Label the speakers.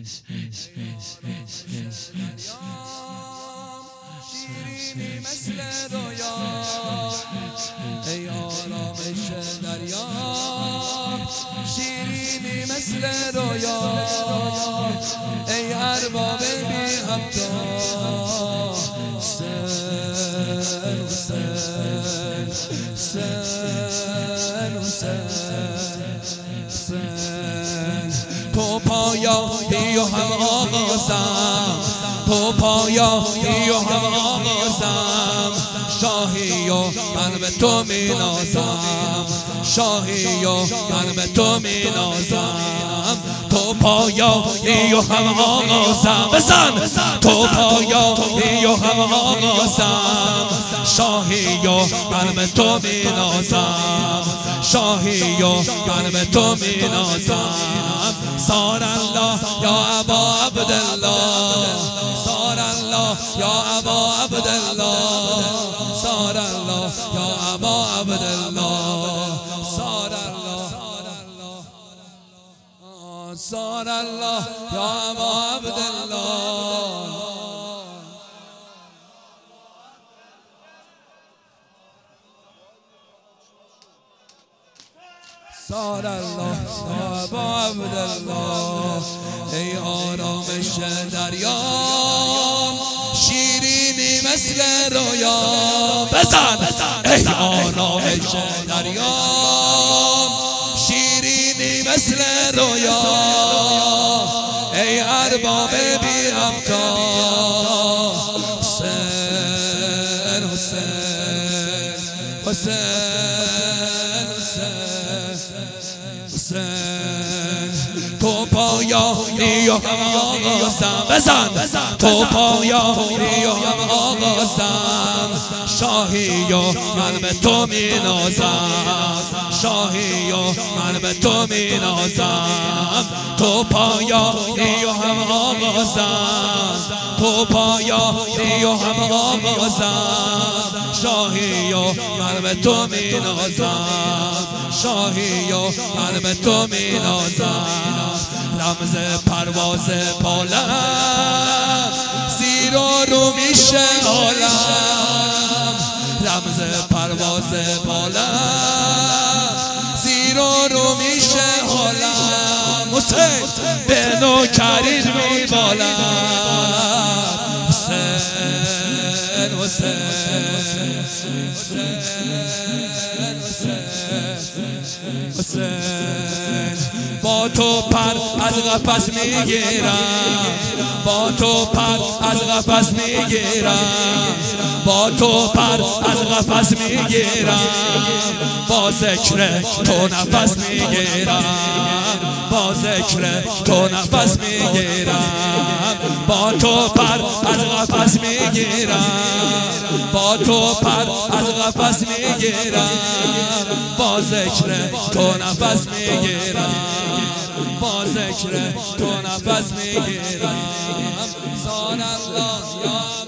Speaker 1: شیرینی مثل رویا ای آرامش دریا شیرینی مثل رویا ای ارباب بی همتا تو پایانی و هم آغازم تو پایانی و هم آغازم شاهی و من به تو می نازم شاهی و من به تو می نازم تو پایانی و هم آغازم بزن تو پایانی و هم آغازم شاهی و من به تو می نازم شاهی و من به تو می نازم صار الله یا ابا عبدالله صار الله یا ابا عبدالله صار الله یا ابا عبدالله صار الله صار الله یا ابا عبدالله صار الله یا ابا عبدالله ای آرامش دریا شیرینی مثل رویا بزن ای آرامش دریا شیرینی مثل رویا ای ارباب بی همتا حسین حسین حسین حسین تو پایانی و هم آغازم بزن تو پایانی و هم آغازم شاهی و من به تو می نازم شاهی و من به تو می نازم تو پایانی و هم آغازم تو پایانی و هم آغازم شاهی و من به تو می نازم شاهی و من به تو می نازم رمز پرواز بالم زیر و رو میشه عالم رمز پرواز بالم زیر و رو میشه عالم حسین به نوکرید می بالم حسین حسین حسین با تو پر از قفس میگیرم با تو پر از قفس میگیرم با تو پر از قفس میگیرم با ذکر تو نفس میگیرم با ذکر تو نفس میگیرم با تو پر از قفس میگیرم با تو پر از قفس میگیرم با ذکر تو نفس میگیرم با ذکر تو نفس میگیرم صار الله یا